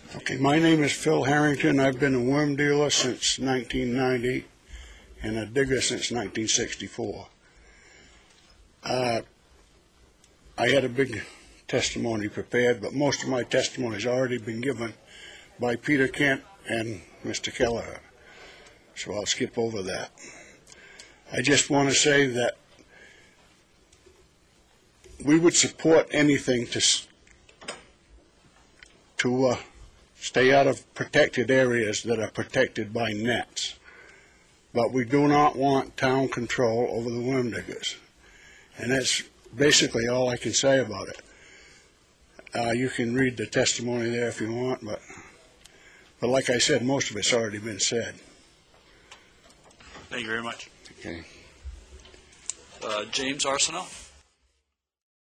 Okay, my name is Phil Harrington. I've been a worm dealer since 1990 and a digger since 1964. I had a big testimony prepared, but most of my testimony has already been given by Peter Kent and Mr. Kelleher, so I'll skip over that. I just want to say that we would support anything to stay out of protected areas that are protected by nets. But we do not want town control over the worm diggers. And that's basically all I can say about it. You can read the testimony there if you want, but like I said, most of it's already been said. Thank you very much. Okay. James Arsenault.